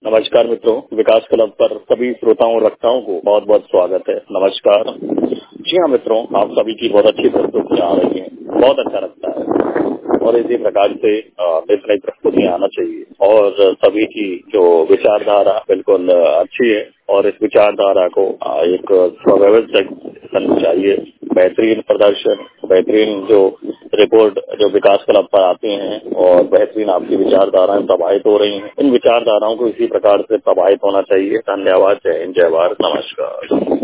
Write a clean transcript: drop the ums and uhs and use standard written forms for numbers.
नमस्कार मित्रों, विकास क्लब पर सभी श्रोताओं और वक्ताओं को बहुत बहुत स्वागत है। नमस्कार। जी हाँ मित्रों, आप सभी की बहुत अच्छी प्रस्तुतियां आ रही हैं, बहुत अच्छा लगता है और इसी प्रकार से इस नई प्रस्तुतियां आना चाहिए और सभी की जो विचारधारा बिल्कुल अच्छी है और इस विचारधारा को एक सुव्यवस्थित करनी चाहिए। बेहतरीन प्रदर्शन, बेहतरीन जो रिपोर्ट जो विकास क्लब पर आती हैं और बेहतरीन आपकी विचारधाराएं प्रभावित हो रही हैं, इन विचारधाराओं को इसी प्रकार से प्रभावित होना चाहिए। धन्यवाद। जय हिंद, जय भारत, नमस्कार।